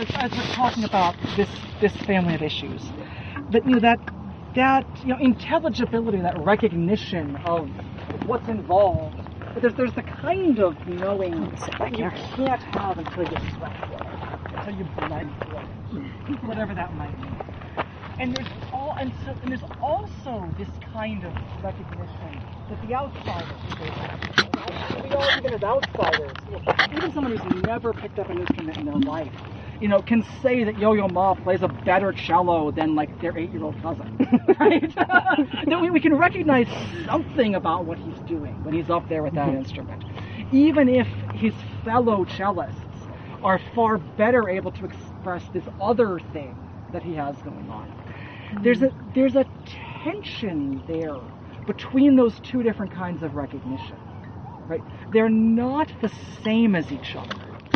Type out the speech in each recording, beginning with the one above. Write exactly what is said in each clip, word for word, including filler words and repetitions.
as we're talking about this this family of issues, that you know that that you know intelligibility, that recognition of what's involved. But there's there's the kind of knowing that you can't have until you sweat for it, until you bled for it, whatever that might mean. And there's all and so and there's also this kind of recognition that the outsiders, we all even as outsiders, you know, even someone who's never picked up an instrument in their life, you know, can say that Yo-Yo Ma plays a better cello than like their eight-year-old cousin, right? That we, we can recognize something about what he's doing when he's up there with that instrument, even if his fellow cellists are far better able to express this other thing that he has going on. There's a there's a tension there between those two different kinds of recognition, right? They're not the same as each other.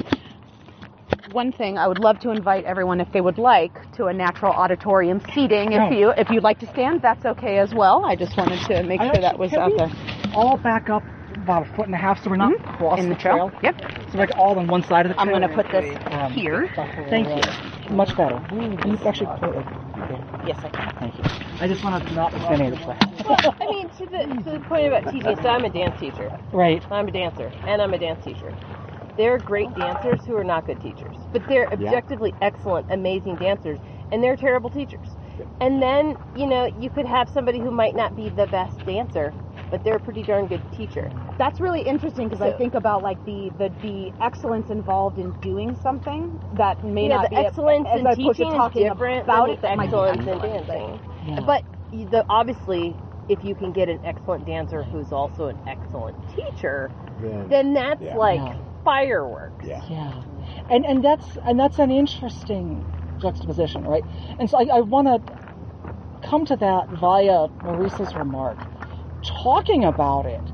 One thing, I would love to invite everyone, if they would like, to a natural auditorium seating. If you if you'd like to stand, that's okay as well. I just wanted to make sure that was out there. All back up about a foot and a half, so we're not mm-hmm. crossing in the, the trail. trail. Yep. So like all on one side of the trail. I'm going to put this um, here. Thank you. Much better. Can you actually put it? Yes, I can. Thank you. I just want to not stand this way. Well, I mean, to the to the point about teaching, so I'm a dance teacher. Right. I'm a dancer, and I'm a dance teacher. There are great dancers who are not good teachers, but they're objectively yeah. excellent, amazing dancers, and they're terrible teachers. And then, you know, you could have somebody who might not be the best dancer, but they're a pretty darn good teacher. That's really interesting because so, I think about like the, the the excellence involved in doing something that may yeah, not the be excellence a, in as teaching is different about than it, the excellence in dancing. Yeah. But the, obviously, if you can get an excellent dancer who's also an excellent teacher, yeah. then that's yeah. like yeah. fireworks. Yeah. yeah. And and that's and that's an interesting juxtaposition, right? And so I, I want to come to that via Maurice's remark. Talking about it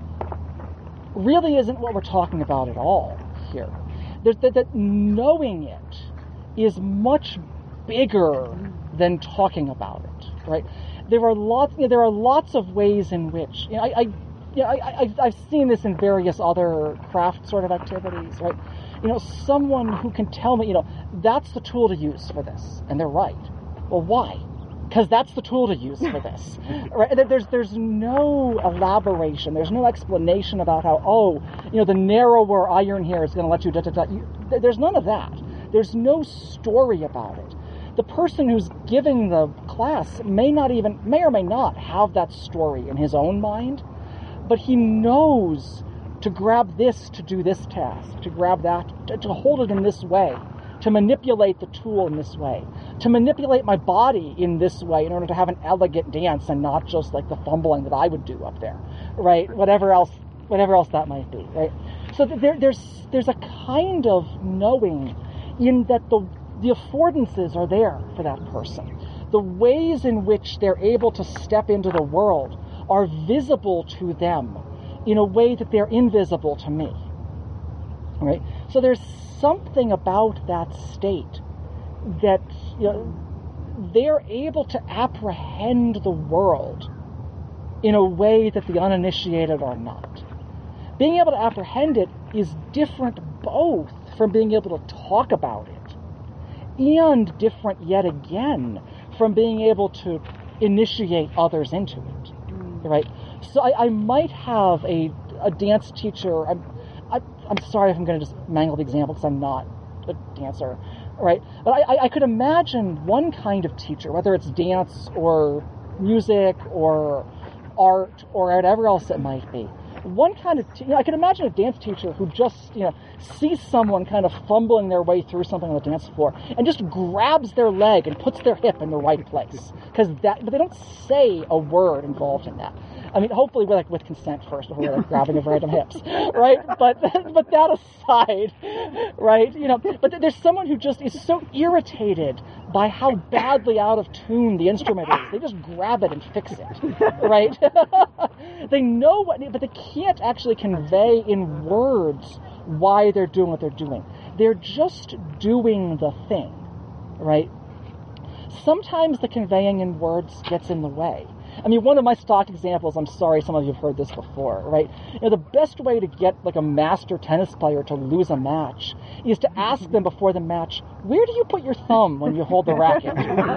really isn't what we're talking about at all here. That, that, that knowing it is much bigger than talking about it, right? There are lots. You know, there are lots of ways in which you know, I, I, you know, I, I, I've seen this in various other craft sort of activities, right? You know, someone who can tell me, you know, that's the tool to use for this, and they're right. Well, why? Because that's the tool to use for this. Right? There's there's no elaboration. There's no explanation about how, oh, you know, the narrower iron here is going to let you da da da. You, there's none of that. There's no story about it. The person who's giving the class may not even, may or may not have that story in his own mind, but he knows to grab this to do this task, to grab that, to, to hold it in this way, to manipulate the tool in this way, to manipulate my body in this way in order to have an elegant dance and not just like the fumbling that I would do up there, right? Whatever else, whatever else that might be, right? So there, there's there's a kind of knowing in that the the affordances are there for that person. The ways in which they're able to step into the world are visible to them in a way that they're invisible to me, right? So there's something about that state that, you know, they're able to apprehend the world in a way that the uninitiated are not. Being able to apprehend it is different both from being able to talk about it and different yet again from being able to initiate others into it, right? So I, I might have a, a dance teacher. I'm, I, I'm sorry if I'm going to just mangle the example because I'm not a dancer, right? But I, I could imagine one kind of teacher, whether it's dance or music or art or whatever else it might be. One kind of, te- you know, I could imagine a dance teacher who just, you know, sees someone kind of fumbling their way through something on the dance floor and just grabs their leg and puts their hip in the right place. Because that, but they don't say a word involved in that. I mean, hopefully with, like, with consent first before like grabbing of random hips, right? But but that aside, right? You know, but there's someone who just is so irritated by how badly out of tune the instrument is. They just grab it and fix it, right? They know what, but they can't actually convey in words why they're doing what they're doing. They're just doing the thing, right? Sometimes the conveying in words gets in the way. I mean, one of my stock examples, I'm sorry some of you have heard this before, right? You know, the best way to get like a master tennis player to lose a match is to ask them before the match, where do you put your thumb when you hold the racket?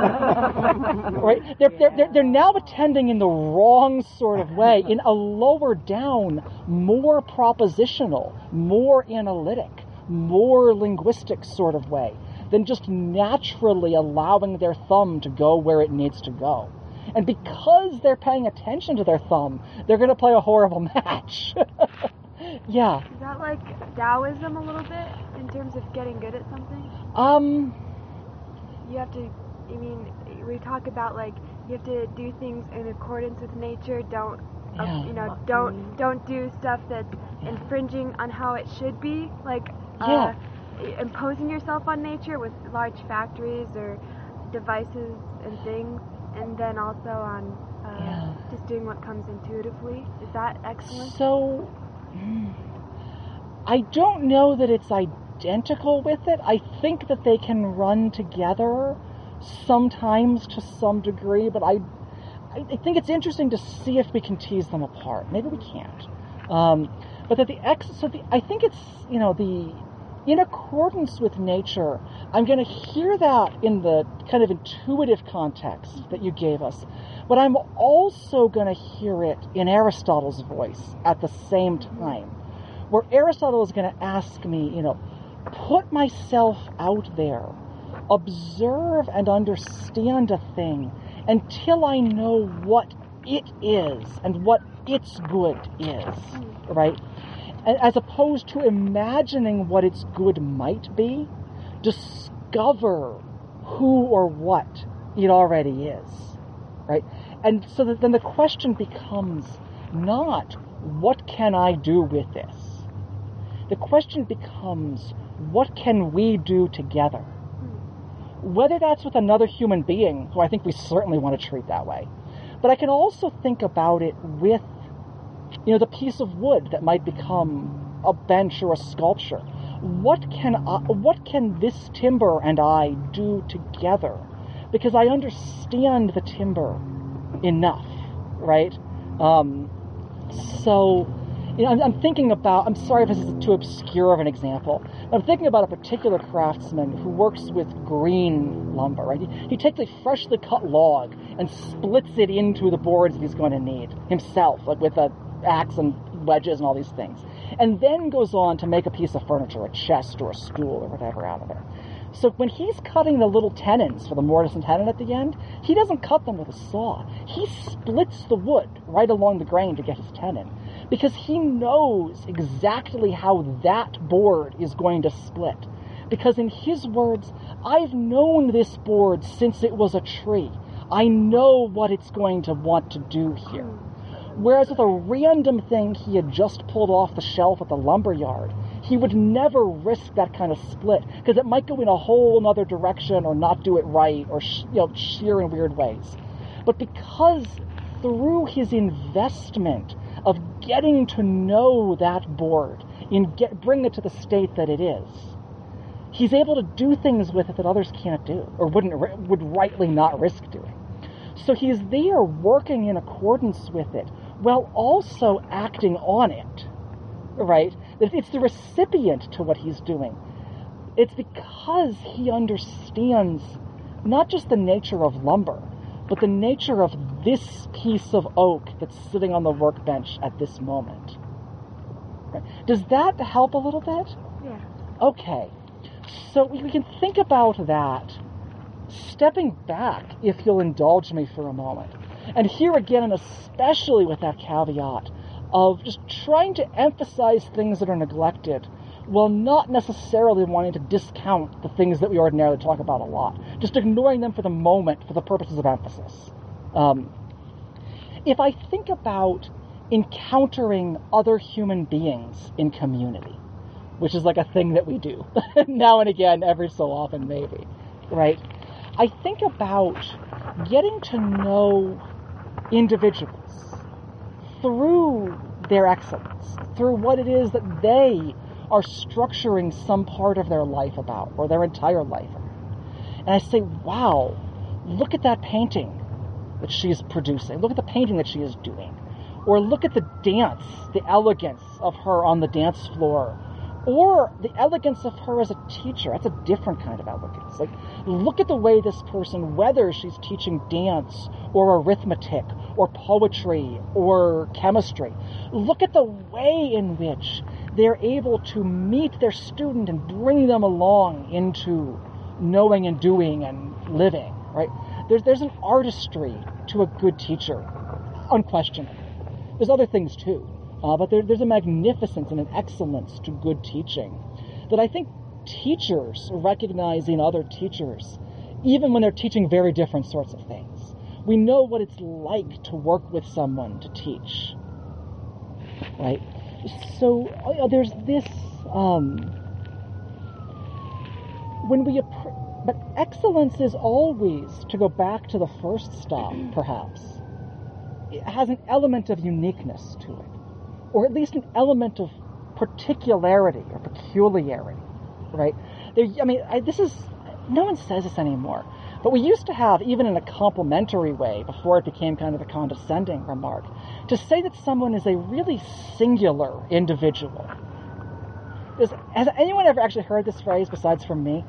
Right? They're, they're, they're, they're now attending in the wrong sort of way, in a lower down, more propositional, more analytic, more linguistic sort of way than just naturally allowing their thumb to go where it needs to go. And because they're paying attention to their thumb, they're going to play a horrible match. Yeah. Is that like Taoism a little bit in terms of getting good at something? Um. You have to, I mean, we talk about like you have to do things in accordance with nature. Don't, uh, Yeah. you know, don't don't do stuff that's infringing on how it should be. Like Yeah. uh, imposing yourself on nature with large factories or devices and things. And then also on uh, Yeah. just doing what comes intuitively. Is that excellent? So, mm, I don't know that it's identical with it. I think that they can run together sometimes to some degree, but I, I think it's interesting to see if we can tease them apart. Maybe we can't. Um, but that the ex, so the, I think it's, you know, the, in accordance with nature, I'm going to hear that in the kind of intuitive context that you gave us, but I'm also going to hear it in Aristotle's voice at the same time, where Aristotle is going to ask me, you know, put myself out there, observe and understand a thing until I know what it is and what its good is, right? As opposed to imagining what its good might be, discover who or what it already is, right? And so that then the question becomes not, what can I do with this? The question becomes, what can we do together? Whether that's with another human being, who I think we certainly want to treat that way, but I can also think about it with, you know, the piece of wood that might become a bench or a sculpture. What can I, what can this timber and I do together? Because I understand the timber enough, right? Um, so, you know, I'm, I'm thinking about, I'm sorry if this is too obscure of an example, but I'm thinking about a particular craftsman who works with green lumber, right? He, he takes a freshly cut log and splits it into the boards that he's going to need himself, like with a axe and wedges and all these things, and then goes on to make a piece of furniture, a chest or a stool or whatever out of it. So when he's cutting the little tenons for the mortise and tenon at the end, he doesn't cut them with a saw. He splits the wood right along the grain to get his tenon, because he knows exactly how that board is going to split. Because in his words, I've known this board since it was a tree. I know what it's going to want to do here. Whereas with a random thing he had just pulled off the shelf at the lumber yard, he would never risk that kind of split, because it might go in a whole other direction or not do it right, or sh- you know, shear in weird ways. But because through his investment of getting to know that board, in get, bring it to the state that it is, he's able to do things with it that others can't do, or wouldn't would rightly not risk doing. So he's there working in accordance with it, while also acting on it, right? It's the recipient to what he's doing. It's because he understands not just the nature of lumber, but the nature of this piece of oak that's sitting on the workbench at this moment. Right? Does that help a little bit? Yeah. Okay. So we can think about that, stepping back, if you'll indulge me for a moment. And here again, and especially with that caveat of just trying to emphasize things that are neglected, while not necessarily wanting to discount the things that we ordinarily talk about a lot. Just ignoring them for the moment for the purposes of emphasis. Um, if I think about encountering other human beings in community, which is like a thing that we do now and again, every so often maybe, right? I think about getting to know individuals through their excellence, through what it is that they are structuring some part of their life about, or their entire life. And I say, wow, look at that painting. that she is producing. Look at the painting that she is doing. Or look at the dance, the elegance of her on the dance floor. Or the elegance of her as a teacher. That's a different kind of elegance. Like, look at the way this person, whether she's teaching dance or arithmetic or poetry or chemistry, look at the way in which they're able to meet their student and bring them along into knowing and doing and living, right? There's, there's an artistry to a good teacher, unquestionably. There's other things too. Uh, but there, there's a magnificence and an excellence to good teaching that I think teachers recognizing other teachers, even when they're teaching very different sorts of things. We know what it's like to work with someone to teach, right? So uh, there's this, um, when we, appre- but excellence is always, to go back to the first stop, perhaps, it has an element of uniqueness to it. Or at least an element of particularity or peculiarity, right? There, I mean, I, this is, no one says this anymore, but we used to have, even in a complimentary way, before it became kind of a condescending remark, to say that someone is a really singular individual. Does, has anyone ever actually heard this phrase besides from me?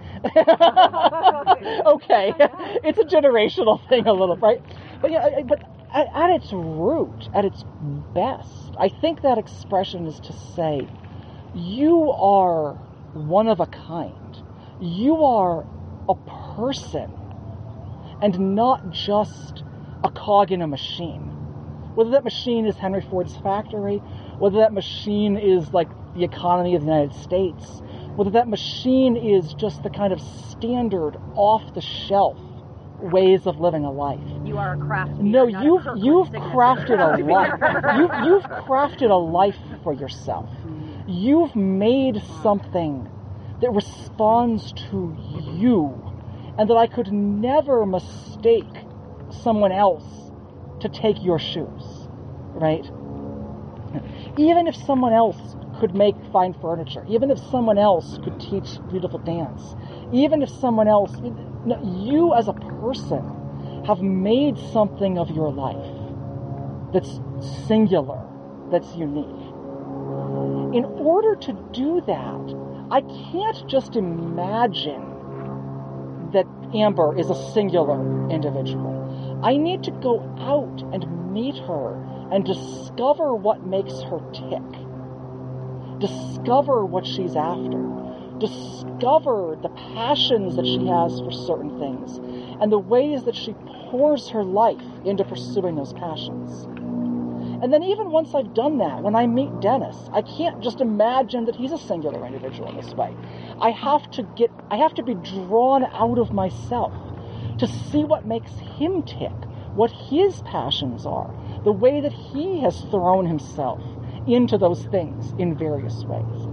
Okay, it's a generational thing a little, right? But yeah, but at, at its root, at its best, I think that expression is to say, you are one of a kind. You are a person and not just a cog in a machine. Whether that machine is Henry Ford's factory, whether that machine is like the economy of the United States, whether that machine is just the kind of standard, off-the-shelf ways of living a life. You are a craftsman. No, you've you've crafted a life. You you've crafted a life for yourself. You've made something that responds to you, and that I could never mistake someone else to take your shoes, right? Even if someone else could make fine furniture, even if someone else could teach beautiful dance, even if someone else, you as a person have made something of your life that's singular, that's unique. In order to do that, I can't just imagine that Amber is a singular individual. I need to go out and meet her and discover what makes her tick. Discover what she's after. Discover the passions that she has for certain things and the ways that she pours her life into pursuing those passions. And then even once I've done that, when I meet Dennis, I can't just imagine that he's a singular individual in this way. I have to get, I have to be drawn out of myself to see what makes him tick, what his passions are, the way that he has thrown himself into those things in various ways.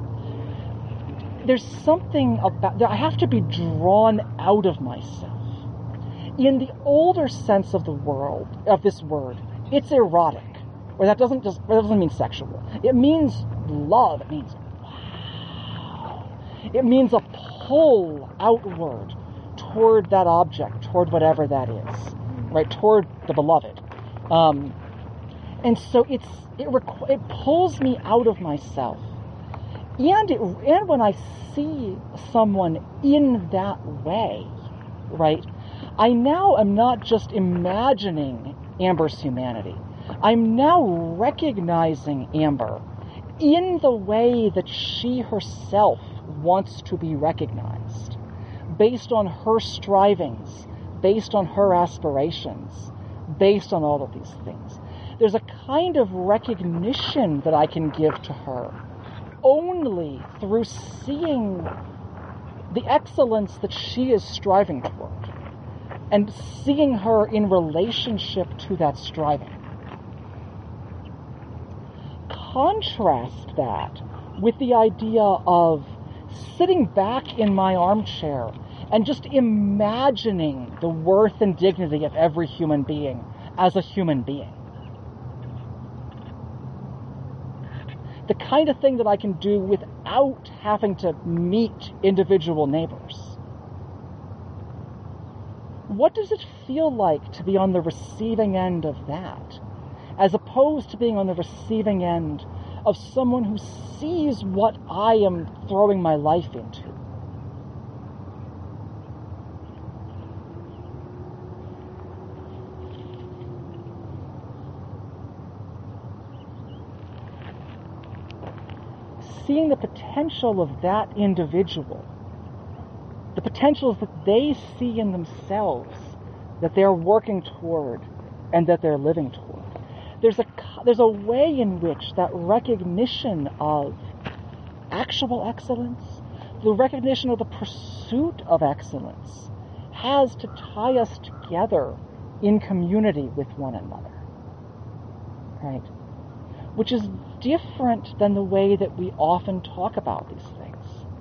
There's something about that I have to be drawn out of myself. In the older sense of the world, of this word, it's erotic. Or that doesn't just that doesn't mean sexual. It means love. It means wow. It means a pull outward toward that object, toward whatever that is, right? Toward the beloved. Um, and so it's it requ- it pulls me out of myself. And it, and when I see someone in that way, right, I now am not just imagining Amber's humanity. I'm now recognizing Amber in the way that she herself wants to be recognized, based on her strivings, based on her aspirations, based on all of these things. There's a kind of recognition that I can give to her only through seeing the excellence that she is striving toward and seeing her in relationship to that striving. Contrast that with the idea of sitting back in my armchair and just imagining the worth and dignity of every human being as a human being. The kind of thing that I can do without having to meet individual neighbors. What does it feel like to be on the receiving end of that, as opposed to being on the receiving end of someone who sees what I am throwing my life into? Seeing the potential of that individual, the potentials that they see in themselves, that they're working toward and that they're living toward. There's a, there's a way in which that recognition of actual excellence, the recognition of the pursuit of excellence, has to tie us together in community with one another, right? Which is different than the way that we often talk about these things.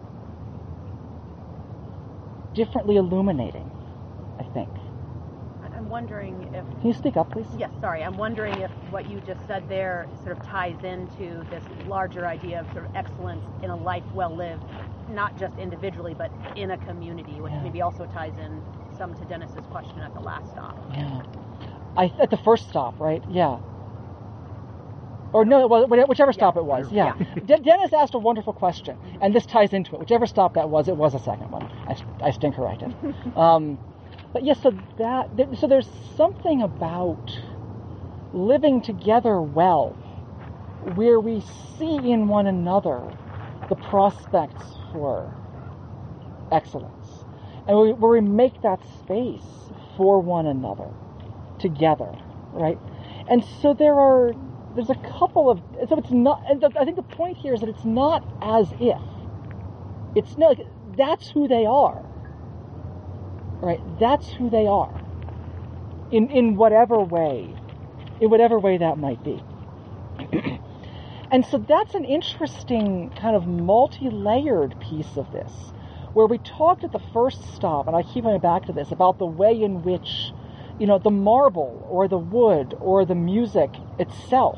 Differently illuminating, I think. I'm wondering if... Can you speak up, please? Yes, sorry. I'm wondering if what you just said there sort of ties into this larger idea of sort of excellence in a life well lived, not just individually, but in a community, which yeah. maybe also ties in some to Dennis's question at the last stop. Yeah. I, at the first stop, right? Yeah. Or no, whichever stop yeah. it was, yeah. yeah. Dennis asked a wonderful question, and this ties into it. Whichever stop that was, it was a second one. I, I stand corrected. um, but yes, yeah, so that so there's something about living together well, where we see in one another the prospects for excellence, and we, where we make that space for one another together, right? And so there are. There's a couple of, so it's not, and the, I think the point here is that it's not as if. It's not, like, that's who they are. Right? That's who they are. In in whatever way, in whatever way that might be. And so that's an interesting kind of multi-layered piece of this, where we talked at the first stop, and I keep coming back to this, about the way in which, you know, the marble or the wood or the music itself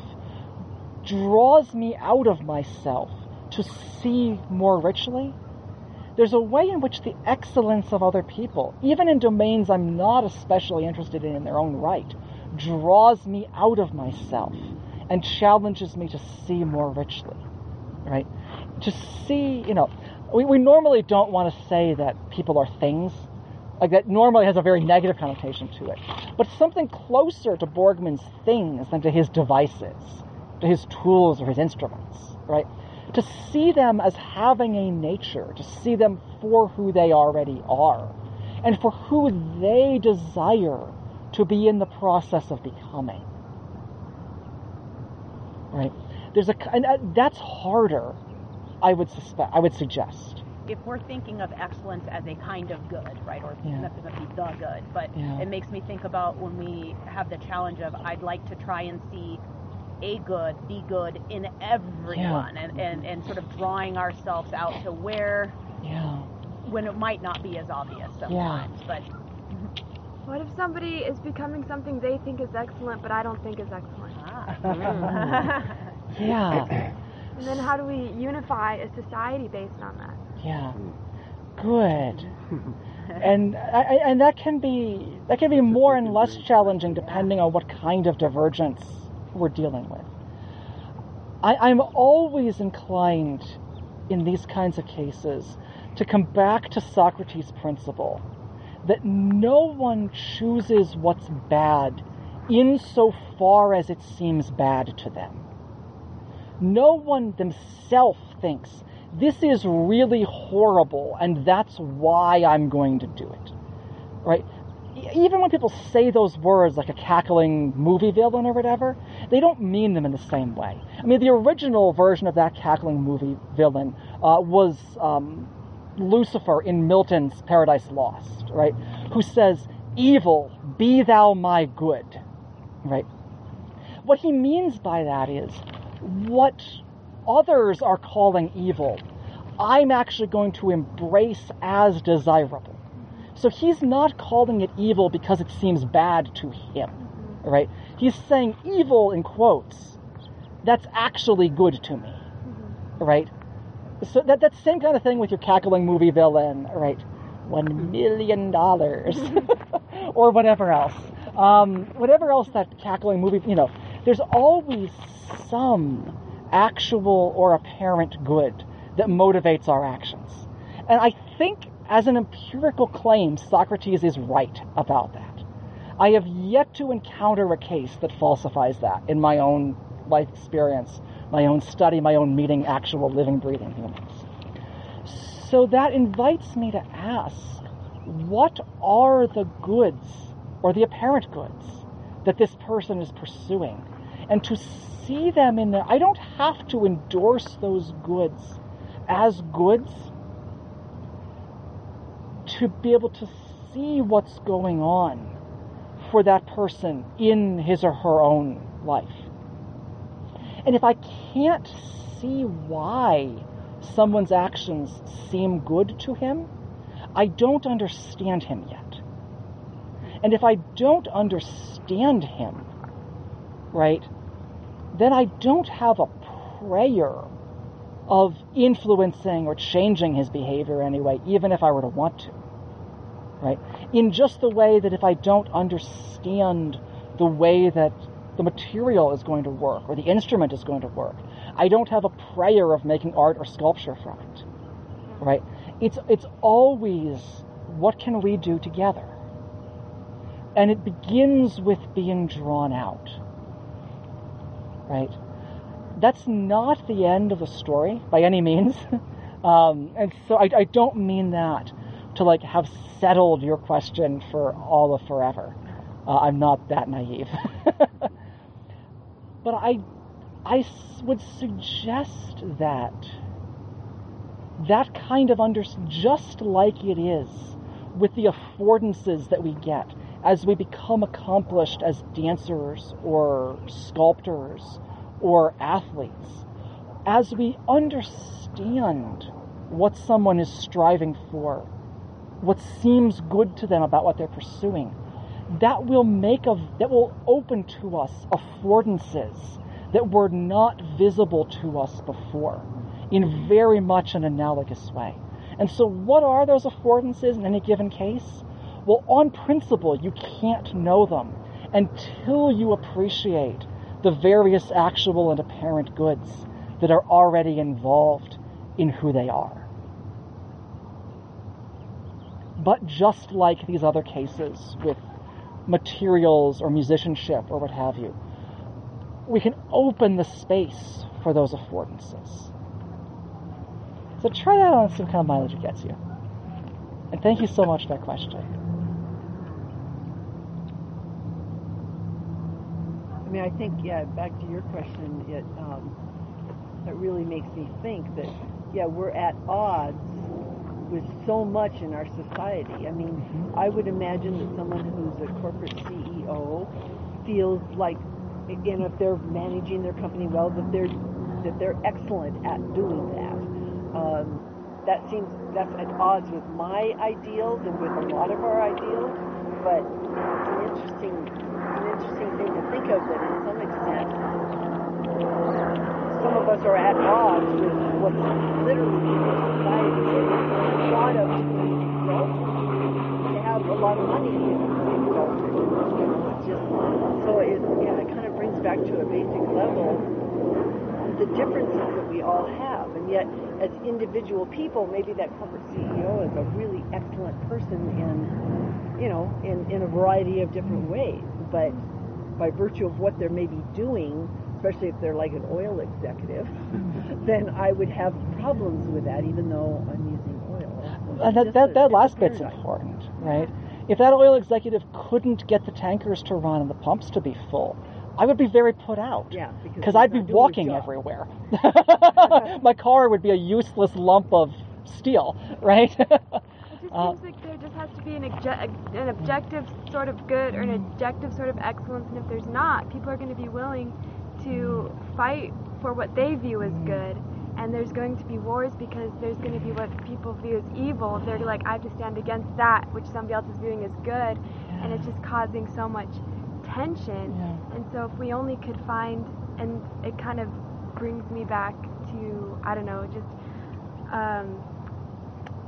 draws me out of myself to see more richly. There's a way in which the excellence of other people, even in domains I'm not especially interested in in their own right, draws me out of myself and challenges me to see more richly, right? To see, you know, we, we normally don't want to say that people are things. Like, that normally has a very negative connotation to it. But something closer to Borgman's things than to his devices, to his tools or his instruments, right? To see them as having a nature, to see them for who they already are, and for who they desire to be in the process of becoming, right? There's a, and that's harder, I would suspect, I would suggest. If we're thinking of excellence as a kind of good, right, or yeah. not to be the good, but yeah. it makes me think about when we have the challenge of I'd like to try and see a good, the good in everyone, yeah. and, and, and sort of drawing ourselves out to where, yeah. when it might not be as obvious sometimes, yeah. but... What if somebody is becoming something they think is excellent, but I don't think is excellent? Ah. yeah. And then how do we unify a society based on that? Yeah, good. and I, and that can be that can be more and less challenging depending on what kind of divergence we're dealing with. I, I'm always inclined in these kinds of cases to come back to Socrates' principle that no one chooses what's bad insofar as it seems bad to them. No one themselves thinks, this is really horrible, and that's why I'm going to do it, right? Even when people say those words, like a cackling movie villain or whatever, they don't mean them in the same way. I mean, the original version of that cackling movie villain uh, was um, Lucifer in Milton's Paradise Lost, right? Who says, evil, be thou my good, right? What he means by that is, what others are calling evil, I'm actually going to embrace as desirable. So he's not calling it evil because it seems bad to him, right? He's saying evil in quotes, that's actually good to me, right? So that that same kind of thing with your cackling movie villain, right? one million dollars, or whatever else. Um, whatever else that cackling movie, you know, there's always some actual or apparent good that motivates our actions. And I think as an empirical claim, Socrates is right about that. I have yet to encounter a case that falsifies that in my own life experience, my own study, my own meeting actual living, breathing humans. So that invites me to ask, what are the goods or the apparent goods that this person is pursuing? And to see them in there, I don't have to endorse those goods as goods to be able to see what's going on for that person in his or her own life. And if I can't see why someone's actions seem good to him, I don't understand him yet. And if I don't understand him, right, then I don't have a prayer of influencing or changing his behavior anyway, even if I were to want to, right? In just the way that if I don't understand the way that the material is going to work or the instrument is going to work, I don't have a prayer of making art or sculpture from it, right? It's it's always, what can we do together? And it begins with being drawn out, right? That's not the end of the story by any means. um, and so I, I don't mean that to like have settled your question for all of forever. Uh, I'm not that naive. But I, I would suggest that that kind of under, just like it is with the affordances that we get as we become accomplished as dancers or sculptors or athletes, as we understand what someone is striving for, what seems good to them about what they're pursuing, that will make a that will open to us affordances that were not visible to us before in very much an analogous way. And so what are those affordances in any given case? Well, on principle, you can't know them until you appreciate the various actual and apparent goods that are already involved in who they are. But just like these other cases with materials or musicianship or what have you, we can open the space for those affordances. So try that on, some kind of mileage it gets you. And thank you so much for that question. I mean, I think, yeah, back to your question, it um, it really makes me think that, yeah, we're at odds with so much in our society. I mean, mm-hmm. I would imagine that someone who's a corporate C E O feels like, again, if they're managing their company well, that they're that they're excellent at doing that. Um, that seems that's at odds with my ideals and with a lot of our ideals. But it's an interesting, an interesting thing to think of that, in some extent, some of us are at odds with what's literally in our society. It's thought of to be wealthy, to have a lot of money in wealthy. You know, it's just so it yeah, it kind of brings back to a basic level the differences that we all have, and yet as individual people, maybe that corporate C E O is a really excellent person in, you know, in, in a variety of different ways, but by virtue of what they're maybe doing, especially if they're like an oil executive, then I would have problems with that, even though I'm using oil. Uh, that that, that last bit's important, right? If that oil executive couldn't get the tankers to run and the pumps to be full, I would be very put out. Yeah, because I'd be walking everywhere. My car would be a useless lump of steel, right? It just uh, seems like there just has to be an, obje- an objective sort of good or an objective sort of excellence, and if there's not, people are going to be willing to fight for what they view as good, and there's going to be wars because there's going to be what people view as evil. They're like, I have to stand against that, which somebody else is viewing as good, and it's just causing so much tension. Yeah. And so if we only could find, and it kind of brings me back to, I don't know, just um,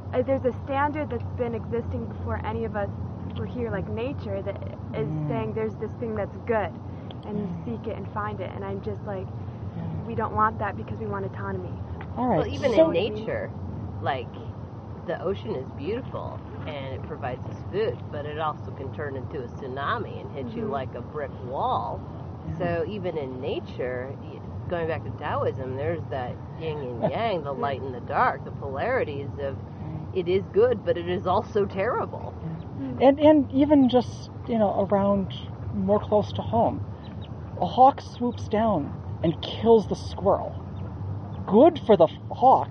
uh, there's a standard that's been existing before any of us were here, like nature, that is Mm. saying there's this thing that's good, and you Mm. seek it and find it. And I'm just like, Yeah. we don't want that because we want autonomy. All right. Well, even so, in nature, like the ocean is beautiful and it provides us food, but it also can turn into a tsunami and hit you Mhm. like a brick wall. So even in nature, y- going back to Taoism, there's that yin and yang, the light and the dark, the polarities of it is good, but it is also terrible. And and even just, you know, around more close to home, a hawk swoops down and kills the squirrel. Good for the hawk,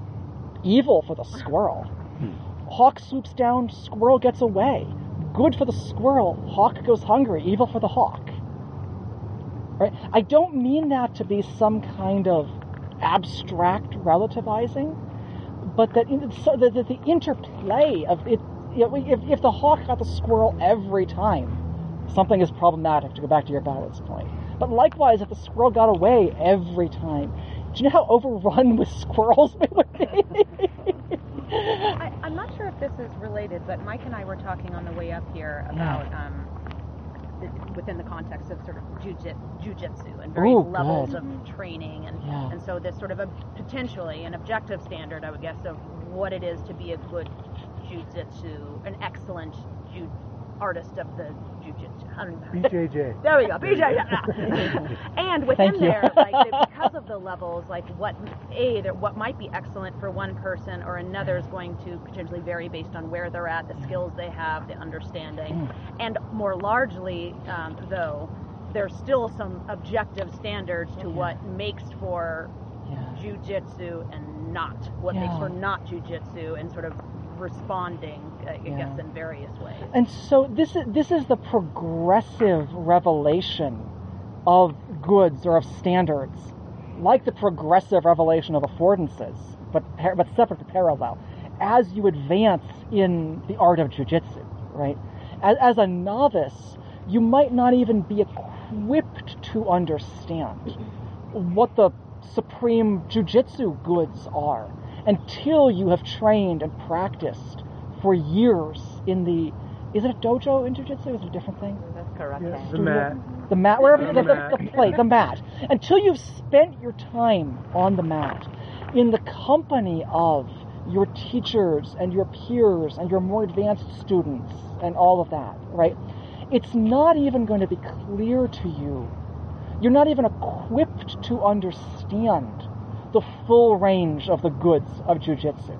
evil for the squirrel. Hawk swoops down, squirrel gets away. Good for the squirrel, hawk goes hungry. Evil for the hawk. Right? I don't mean that to be some kind of abstract relativizing, but that, in, so that, that the interplay of it. You know, if, if the hawk got the squirrel every time, something is problematic, to go back to your balance point. But likewise, if the squirrel got away every time, do you know how overrun with squirrels we would be? I, I'm not sure if this is related, but Mike and I were talking on the way up here about Yeah. um, the, within the context of sort of jujit, jujitsu and various Ooh, levels good. of training, and Yeah. and so this sort of a potentially an objective standard, I would guess, of what it is to be a good jujitsu, an excellent ju- artist of the jujitsu. I don't even B J J. There we go, B J J. And within Thank you. there, like the, because of the levels, like what a there, what might be excellent for one person or another is going to potentially vary based on where they're at, the skills they have, the understanding, and more largely, um, though, there's still some objective standards to what makes for Yeah. jujitsu and not what Yeah. makes for not jujitsu, and sort of responding, I I Yeah. guess, in various ways. And so this is this is the progressive revelation of goods or of standards, like the progressive revelation of affordances, but par- but separate but parallel, as you advance in the art of jiu-jitsu, right? As, as a novice, you might not even be equipped to understand what the supreme jiu-jitsu goods are until you have trained and practiced for years in the, is it a dojo in jiu-jitsu? Is it a different thing? That's correct. Yes, the mat. The mat, wherever On the, the the, mat. the plate, the mat. Until you've spent your time on the mat in the company of your teachers and your peers and your more advanced students and all of that, right? It's not even going to be clear to you. You're not even equipped to understand the full range of the goods of jiu-jitsu.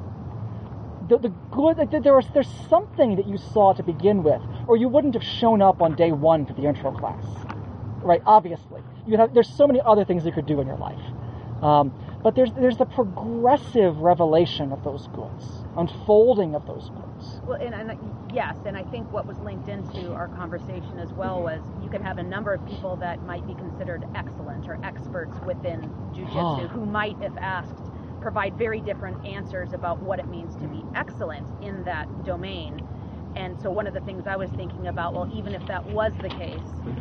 The, the good, like, there was, there's something that you saw to begin with, or you wouldn't have shown up on day one for the intro class, right? Obviously, you have. There's so many other things you could do in your life, um, but there's there's the progressive revelation of those goods, unfolding of those goods. Well, and, and yes, and I think what was linked into our conversation as well was you can have a number of people that might be considered excellent or experts within jiu-jitsu Ah. who might, if asked, provide very different answers about what it means to be excellent in that domain. And so one of the things I was thinking about, well, even if that was the case,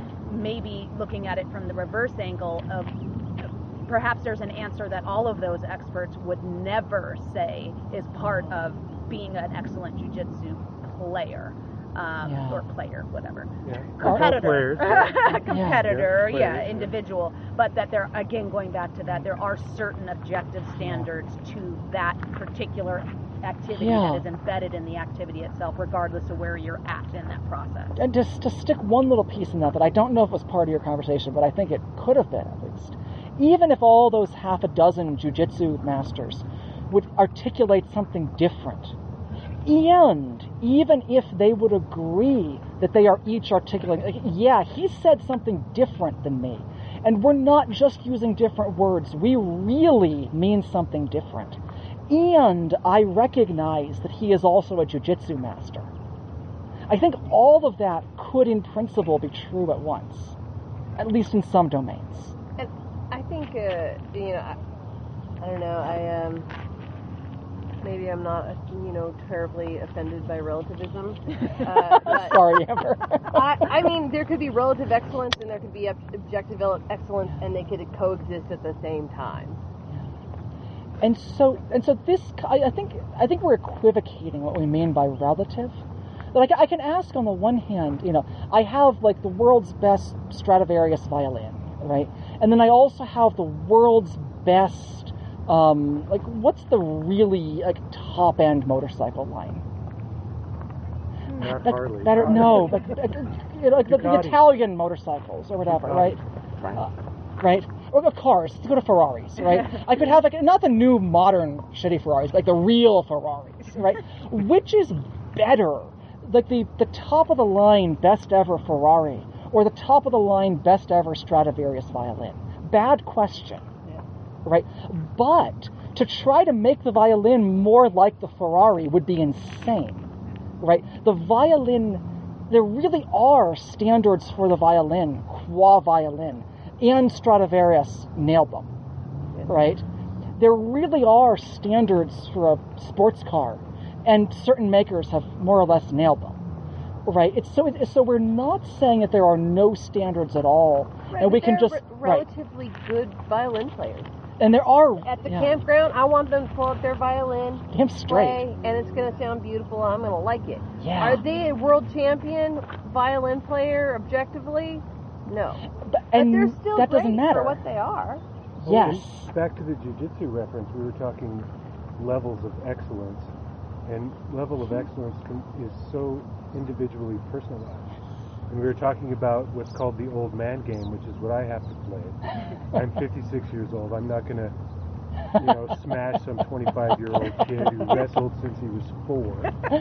maybe looking at it from the reverse angle of perhaps there's an answer that all of those experts would never say is part of being an excellent jiu-jitsu player. Um, Yeah. or player, whatever. Yeah. Competitor, Players. competitor, Yeah, yeah, players. individual. But that there, again, going back to that, there are certain objective standards to that particular activity Yeah. that is embedded in the activity itself, regardless of where you're at in that process. And just to stick one little piece in that that I don't know if it was part of your conversation, but I think it could have been at least. Even if all those half a dozen jiu-jitsu masters would articulate something different, and even if they would agree that they are each articulating, like, yeah, he said something different than me, and we're not just using different words, we really mean something different. And I recognize that he is also a jiu-jitsu master. I think all of that could, in principle, be true at once, at least in some domains. And I think, uh, you know, I, I don't know, I, um, maybe I'm not, you know, terribly offended by relativism. Uh, but Sorry, Amber. I, I mean, there could be relative excellence and there could be ob- objective excellence, and they could coexist at the same time. And so, and so this, I, I think, I think we're equivocating what we mean by relative. Like, I can ask on the one hand, you know, I have like the world's best Stradivarius violin, right? And then I also have the world's best, um, like, what's the really like top end motorcycle line? Not Like, Harley. better, no, but uh, you know, like the, the Ducati. Italian motorcycles or whatever, right? Right. Uh, right? Or the cars. Let's go to Ferraris, right? I could have like not the new modern shitty Ferraris, but like the real Ferraris, right? Which is better? Like the, the top of the line best ever Ferrari or the top of the line best ever Stradivarius violin? Bad question. Yeah. Right? But to try to make the violin more like the Ferrari would be insane. Right? The violin, there really are standards for the violin, qua violin, and Stradivarius nailed them. Right? There really are standards for a sports car, and certain makers have more or less nailed them. Right? It's so it's, so we're not saying that there are no standards at all, Right, and we but can they're just re- right. relatively good violin players. And there are At the yeah, campground, I want them to pull up their violin, damn straight. play, and it's going to sound beautiful, and I'm going to like it. Yeah. Are they a world champion violin player objectively? No. But, But and they're still that great doesn't matter. for what they are. Yes. Well, back to the jiu-jitsu reference, we were talking levels of excellence, and level of excellence can, is so individually personalized. And we were talking about what's called the old man game, which is what I have to play. I'm fifty-six years old. I'm not going to, you know, smash some twenty-five-year-old kid who wrestled since he was four.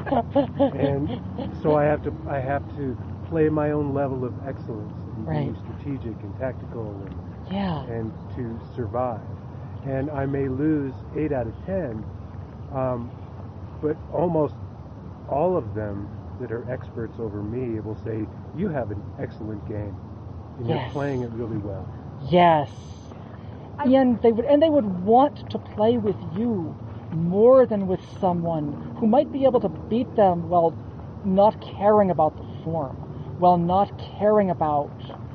And so I have to, I have to play my own level of excellence and Right. be strategic and tactical and Yeah. and to survive. And I may lose eight out of ten, um, but almost all of them that are experts over me will say, you have an excellent game, and Yes. you're playing it really well. Yes. And they would and they would want to play with you more than with someone who might be able to beat them while not caring about the form, while not caring about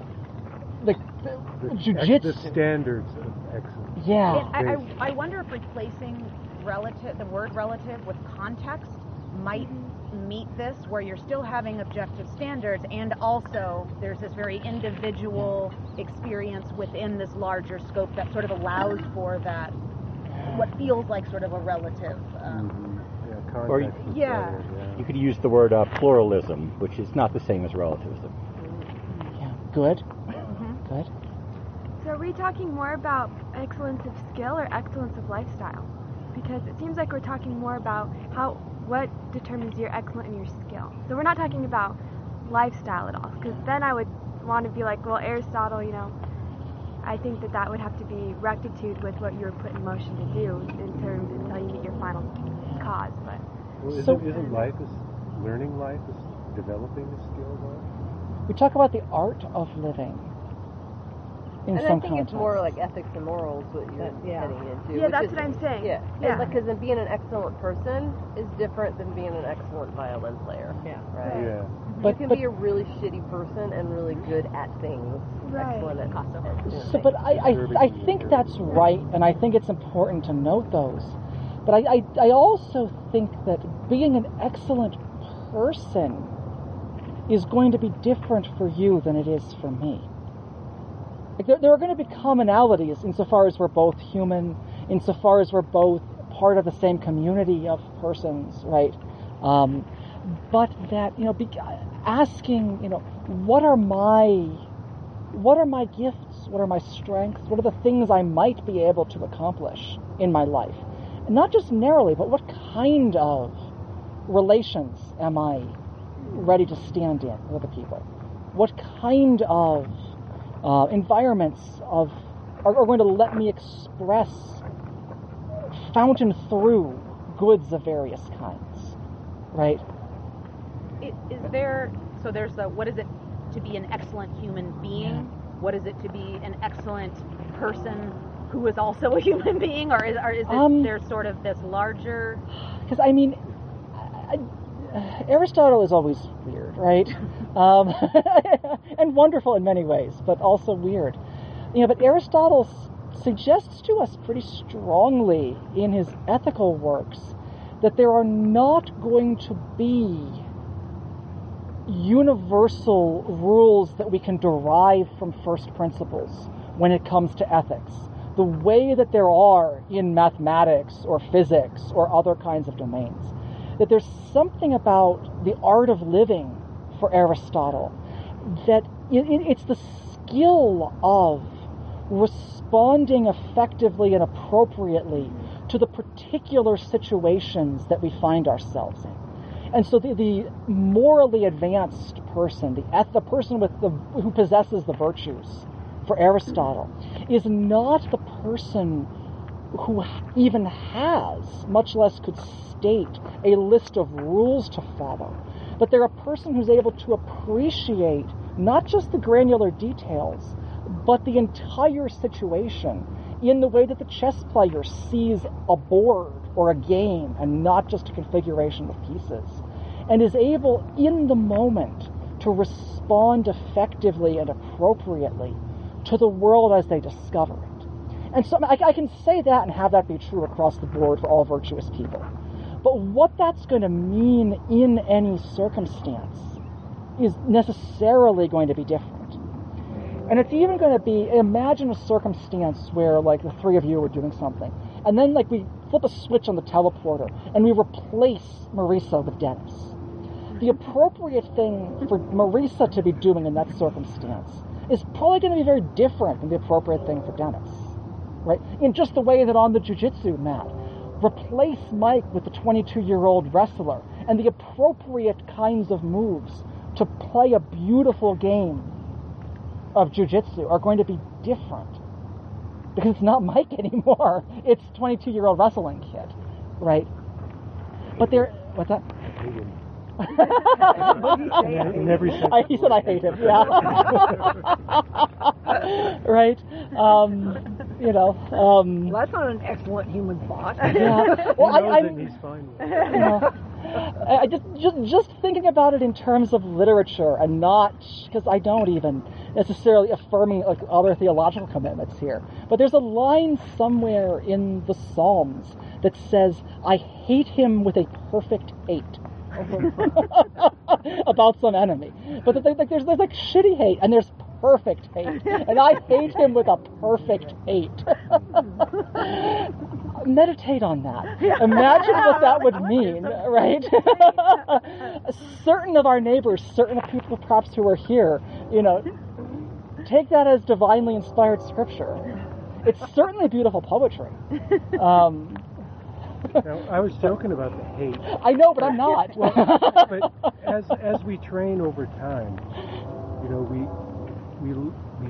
like the, The, jiu-jitsu. the standards of excellence. Yeah. I, I, I wonder if replacing relative, the word relative with context might meet this, where you're still having objective standards, and also there's this very individual experience within this larger scope that sort of allows for that, what feels like sort of a relative. Um, Mm-hmm. Yeah, context Or- is Yeah. better, yeah. You could use the word uh, pluralism, which is not the same as relativism. Yeah. Good. mhm. Good. So are we talking more about excellence of skill or excellence of lifestyle? Because it seems like we're talking more about how what determines you're excellent in your skill. So we're not talking about lifestyle at all, because then I would want to be like, well, Aristotle, you know, I think that that would have to be rectitude with what you were put in motion to do in terms until you meet your final cause. But Well, isn't, So- isn't life, is learning life, is developing a skill, though? We talk about the art of living in And some I think context. it's more like ethics and morals what you're That- yeah. heading into. yeah, which that's is- what I'm saying. Yeah, Yeah. because then being an excellent person is different than being an excellent violin player. Yeah. Right. Yeah. But- you can but- be a really shitty person and really good at things. Right. Excellent at, at doing So, things. but I, I, I think that's right, and I think it's important to note those. But I, I, I also think that being an excellent person is going to be different for you than it is for me. Like there, there are going to be commonalities insofar as we're both human, insofar as we're both part of the same community of persons, right? Um, but that, you know, be, asking, you know, what are my what are my gifts? What are my strengths? What are the things I might be able to accomplish in my life? And not just narrowly, but what kind of relations am I ready to stand in with other people? What kind of uh, environments of are, are going to let me express, fountain through goods of various kinds, right? It, is there, so there's the, what is it to be an excellent human being? What is it to be an excellent person who is also a human being? Or is, or is it, Um, there sort of this larger, Because, I mean, I, I, Aristotle is always weird, right? um, and wonderful in many ways, but also weird. You know, but Aristotle s- suggests to us pretty strongly in his ethical works that there are not going to be universal rules that we can derive from first principles when it comes to ethics, the way that there are in mathematics or physics or other kinds of domains. That there's something about the art of living for Aristotle that it, it, it's the skill of responding effectively and appropriately to the particular situations that we find ourselves in. And so the, the morally advanced person, the, the person with the, who possesses the virtues for Aristotle, is not the person who even has, much less could state, a list of rules to follow. But they're a person who's able to appreciate not just the granular details, but the entire situation in the way that the chess player sees a board or a game and not just a configuration of pieces, and is able in the moment to respond effectively and appropriately to the world as they discover it. And so I, I can say that and have that be true across the board for all virtuous people. But what that's going to mean in any circumstance is necessarily going to be different. And it's even going to be, imagine a circumstance where, like, the three of you are doing something, and then, like, we flip a switch on the teleporter, and we replace Marisa with Dennis. The appropriate thing for Marisa to be doing in that circumstance is probably going to be very different than the appropriate thing for Dennis, right? In just the way that on the jiu-jitsu mat, replace Mike with the twenty-two-year-old wrestler, and the appropriate kinds of moves to play a beautiful game of jiu-jitsu are going to be different. Because it's not Mike anymore. It's twenty-two-year-old wrestling kid, right? But they're... What's that? in, in every sense. I, he said I hate him, yeah. Right? Um, you know. Um, Well, that's not an excellent human thought. yeah. Well, He knows I, it I, and he's fine with it. you know, I I just, just just thinking about it in terms of literature and not, because I don't even necessarily affirming like other theological commitments here, but there's a line somewhere in the Psalms that says, I hate him with a perfect hate. About some enemy. But like, there's, there's like shitty hate and there's perfect hate. And I hate him with a perfect hate. Meditate on that. Imagine what that would mean, right? Certain of our neighbors, certain of people perhaps who are here, you know, take that as divinely inspired scripture. It's certainly beautiful poetry. Um, Now, I was joking about the hate. I know, but I'm not. Well, but as as we train over time, you know, we we we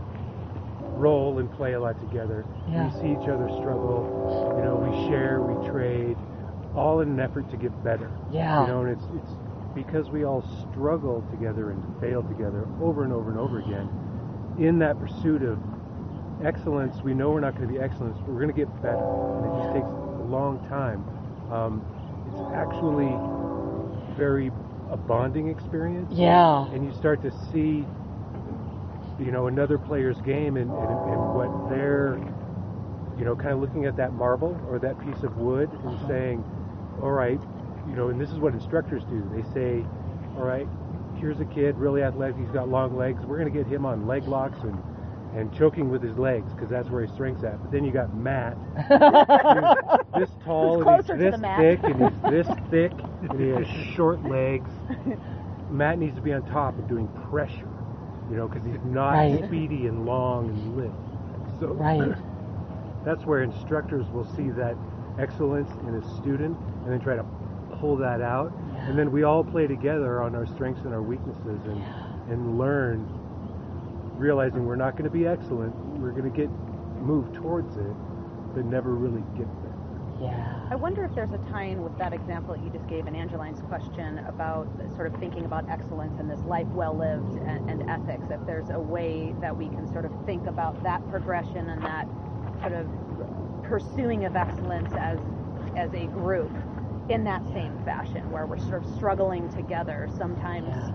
roll and play a lot together. Yeah. We see each other struggle. You know, we share, we trade, all in an effort to get better. Yeah. You know, and it's it's because we all struggle together and fail together over and over and over again. In that pursuit of excellence, we know we're not going to be excellent, but we're going to get better. And it just takes a long time. Um, it's actually very a bonding experience. Yeah. And you start to see, you know, another player's game and, and, and what they're, you know, kind of looking at that marble or that piece of wood and saying, all right, you know, and this is what instructors do. They say, all right, here's a kid, really athletic, he's got long legs. We're going to get him on leg locks and, and choking with his legs because that's where his strength's at. But then you got Matt, who's this tall and he's this thick and he's this thick and he has short legs. Matt needs to be on top of doing pressure, you know, because he's not Right. speedy and long and lithe. So Right. that's where instructors will see that excellence in a student and then try to pull that out. And then we all play together on our strengths and our weaknesses and, and learn, realizing we're not going to be excellent. We're going to get moved towards it, but never really get there. Yeah. I wonder if there's a tie-in with that example that you just gave in Angeline's question about sort of thinking about excellence and this life well lived and, and ethics. If there's a way that we can sort of think about that progression and that sort of pursuing of excellence as as a group in that same fashion, where we're sort of struggling together, sometimes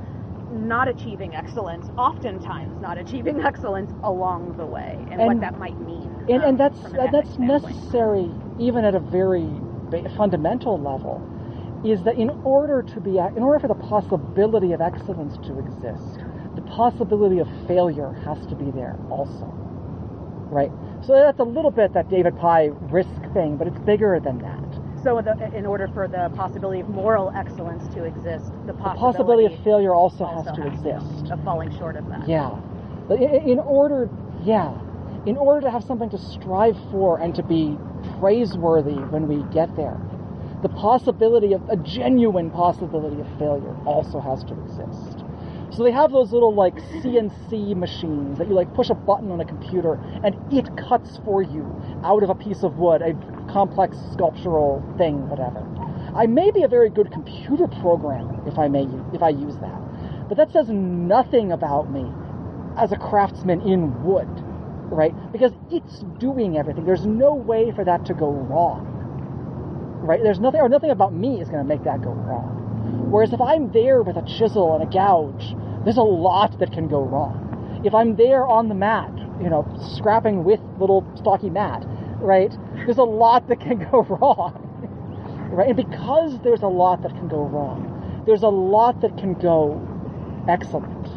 not achieving excellence, oftentimes not achieving excellence along the way, and, And- what that might mean. And, um, and that's from an uh, that's ethics standpoint. necessary, even at a very ba- fundamental level, is that in order to be, in order for the possibility of excellence to exist, the possibility of failure has to be there also, right? So that's a little bit that David Pye risk thing, but it's bigger than that. So the, in order for the possibility of moral excellence to exist, the The possibility, possibility of failure also, also has to exist. of falling short of that. Yeah. But in, in order, yeah, in order to have something to strive for and to be praiseworthy when we get there, the possibility of, a genuine possibility of failure also has to exist. So they have those little, like, C N C machines that you, like, push a button on a computer and it cuts for you out of a piece of wood, a complex sculptural thing, whatever. I may be a very good computer programmer if I may, if I use that. But that says nothing about me as a craftsman in wood, right? Because it's doing everything. There's no way for that to go wrong, right? There's nothing, or nothing about me is going to make that go wrong. Whereas if I'm there with a chisel and a gouge, there's a lot that can go wrong. If I'm there on the mat, you know, scrapping with little stocky mat, right, there's a lot that can go wrong, right? And because there's a lot that can go wrong, there's a lot that can go excellent.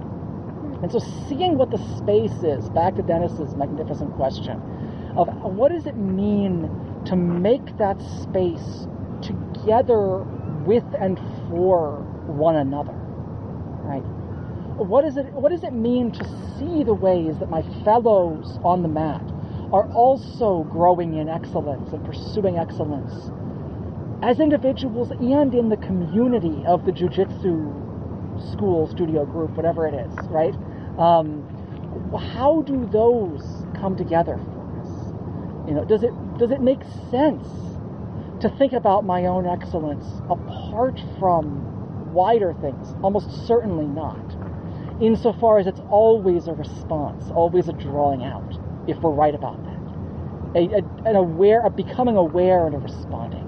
And so seeing what the space is, back to Dennis's magnificent question, of what does it mean to make that space together with and for one another, right? What is it, what does it mean to see the ways that my fellows on the mat are also growing in excellence and pursuing excellence as individuals and in the community of the jiu-jitsu school, studio group, whatever it is, right? Um, how do those come together for us? You know, does it does it make sense to think about my own excellence apart from wider things? Almost certainly not. Insofar as it's always a response, always a drawing out, if we're right about that. A, a, an aware, a becoming aware and a responding.